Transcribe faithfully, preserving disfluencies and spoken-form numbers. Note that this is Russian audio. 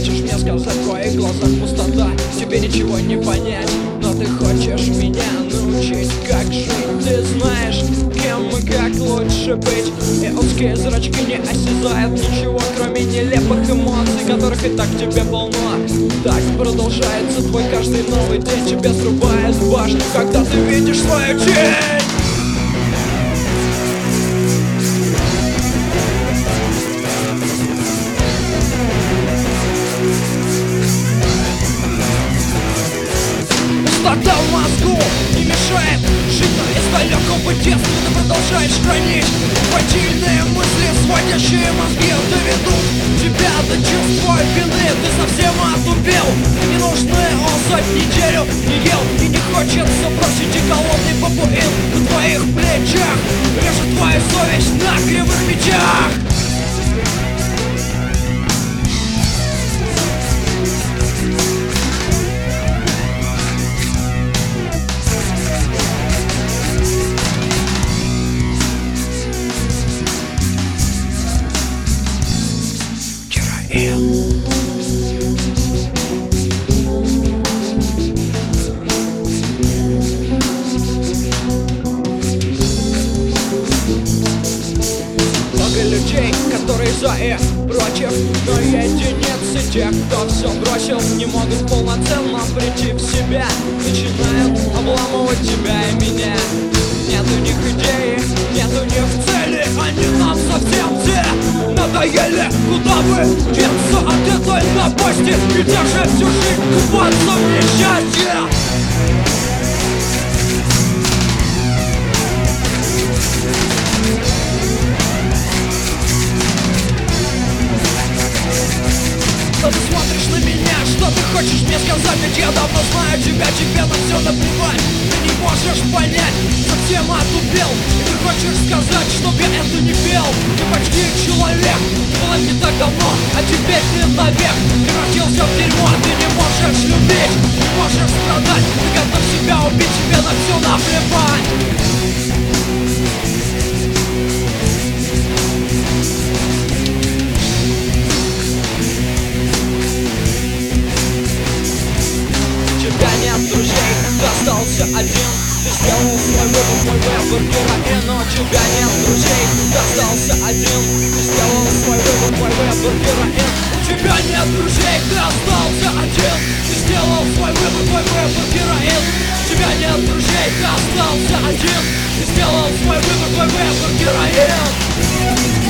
хочешь мне сказать, в твоих глазах пустота, тебе ничего не понять. Но ты хочешь меня научить, как жить. Ты знаешь, кем и как лучше быть. И узкие зрачки не осязают ничего, кроме нелепых эмоций, которых и так тебе полно. Так продолжается твой каждый новый день. Тебя срубает в башню, когда ты видишь свою тень. Пустота в мозгу не мешает жить, но из далекого детства ты продолжаешь хранить фатильные мысли, сводящие мозги доведут тебя до чувства вины. Ты совсем отупел, ненужные он за неделю не ел. И не хочется бросить, и голодный бабуин на твоих плечах режет твою совесть на кривых мечах. Много людей, которые за и против, но единицы тех, кто все бросил, не могут полноценно прийти в себя. Начинают обламывать тебя и меня. Нет у них идеи, нет у них цели, они нам совсем все надоели. Куда бы деться от этой напасти? Нельзя же всю жизнь купаться в несчастье. Что ты смотришь на меня, что ты хочешь мне сказать? Ведь я давно знаю тебя, тебе на все наплевать. Ты не можешь понять, совсем отупел. И ты хочешь сказать, чтоб я это не пел. Ты почти человек, было не так давно, а теперь ты навек превратился в дерьмо. Ты не можешь любить, не можешь страдать. Ты готов себя убить, тебе на все наплевать. Друзей, ты остался один. Ты сделал свой выбор, мой выбор героин. Но у тебя нет друзей, ты остался один. Ты сделал свой выбор, мой выбор героин. У тебя нет друзей, ты остался один. Ты сделал свой выбор, мой выбор героин. У тебя нет друзей, ты остался один. Ты сделал свой выбор, мой выбор героин.